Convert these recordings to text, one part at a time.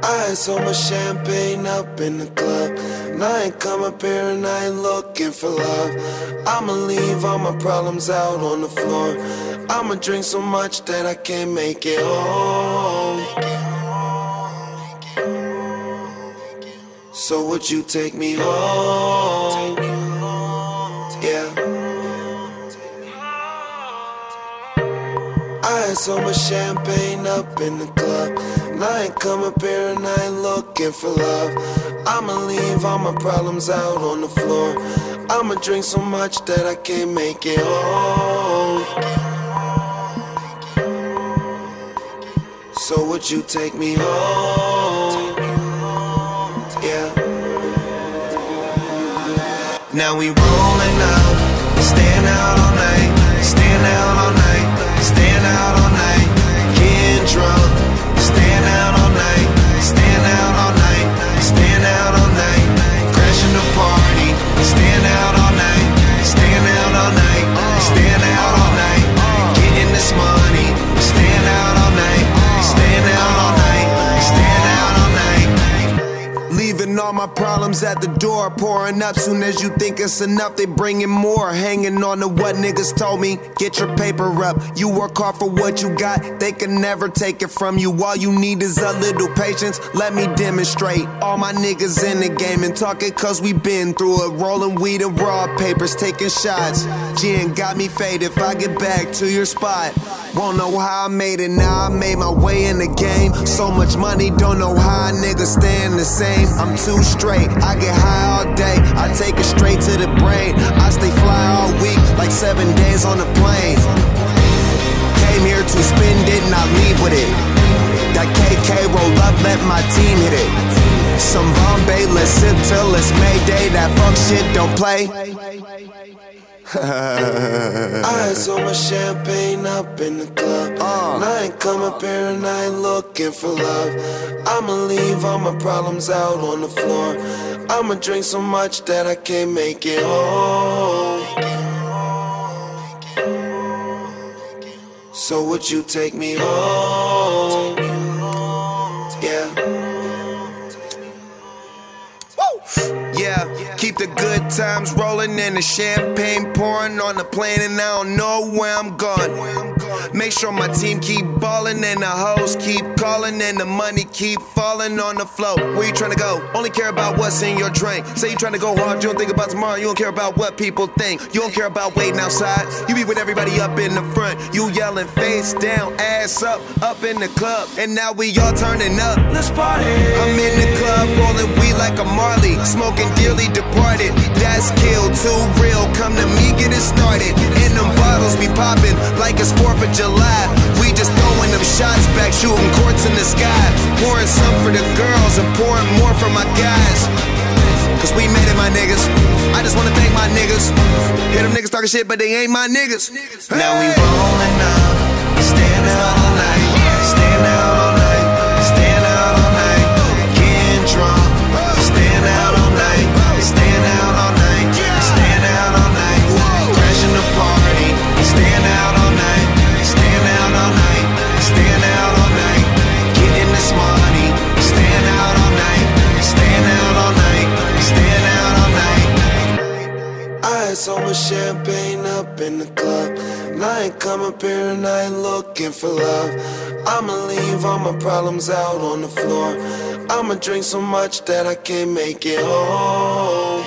I had so much champagne up in the club, and I ain't come up here and I ain't looking for love. I'ma leave all my problems out on the floor. I'ma drink so much that I can't make it home. So would you take me home? Yeah. I had so much champagne up in the club, and I ain't come up here and I ain't looking for love. I'ma leave all my problems out on the floor. I'ma drink so much that I can't make it home. So would you take me home? Yeah. Now we rolling out, staying out all night, staying out all night, staying out all night, getting drunk, staying out all night, staying out all night, staying out all night, crashing the party, staying out all night, staying out all night, staying out all night, getting this money, staying out all night, staying out all night, staying out all night. Leaving all my problems at the door, pouring up. Soon as you think it's enough, they bringing more. Hanging on to what niggas told me, get your paper up. You work hard for what you got, they can never take it from you. All you need is a little patience, let me demonstrate. All my niggas in the game and talking cause we been through it. Rolling weed and raw papers, taking shots. Gin got me faded, if I get back to your spot. Won't know how I made it, now I made my way in the game. So much money, don't know how a nigga staying the same. I'm too straight, I get high all day, I take it straight to the brain. I stay fly all week, like 7 days on a plane. Came here to spend it, not leave with it. That KK roll up, let my team hit it. Some Bombay, let's sip till it's Mayday. That fuck shit don't play. I had so much champagne up in the club, and I ain't come up here and I ain't looking for love. I'ma leave all my problems out on the floor. I'ma drink so much that I can't make it home. So would you take me home? Yeah. Yeah, keep the good times rolling and the champagne pouring on the plane, and I don't know where I'm going. Make sure my team keep ballin' and the hoes keep calling and the money keep falling on the floor. Where you tryna go? Only care about what's in your drink. Say you tryna go hard, you don't think about tomorrow. You don't care about what people think. You don't care about waiting outside. You be with everybody up in the front. You yelling face down, ass up in the club. And now we all turning up. Let's party. I'm in the club rolling weed like a Marley, smoking dearly departed. That's kill, too real. Come to me, get it started. And them bottles be popping like it's 4th of July. We just throwing them shots back, shooting courts in the sky. Pouring some for the girls and pouring more for my guys. Cause we made it, my niggas. I just wanna thank my niggas. Hear them niggas talking shit, but they ain't my niggas. Hey. Now we rolling up, staying out all night, staying out all night, staying out all night, getting drunk, staying out all night, staying out all night, staying out all night, crashing the party, staying out all night, staying out all night, staying out all night, getting this money, staying out all night, staying out all night, staying out all night. I had so much champagne up in the club, and I ain't come up here and I ain't looking for love. I'ma leave all my problems out on the floor. I'ma drink so much that I can't make it home.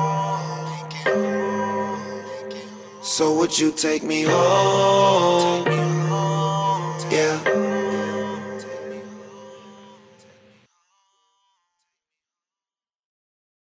So would you take me home?